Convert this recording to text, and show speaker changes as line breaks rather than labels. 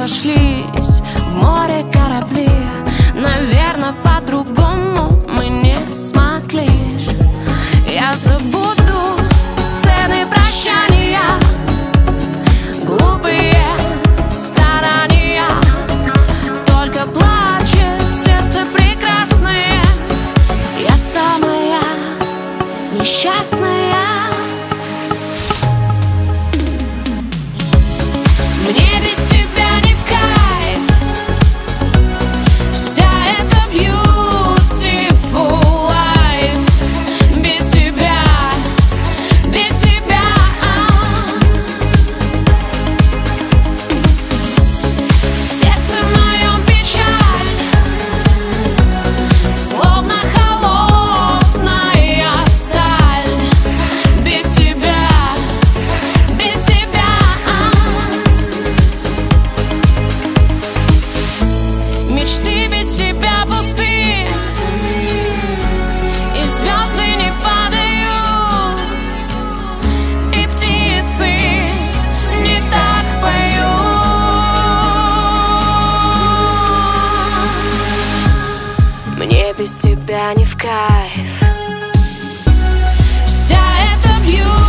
разошлись в море корабли. Наверное, по-другому мы не смогли. Я забуду сцены прощания, глупые старания. Только плачет сердце прекрасное. Я самая несчастная. Мне без тебя не в кайф. Вся эта beautiful life. Без тебя, без тебя. В сердце моем печаль, словно холодная сталь. Без тебя, без тебя. Мечты без тебя пусты, и звезды не падают, и птицы не так поют. Мне без тебя не в кайф. Вся эта beauty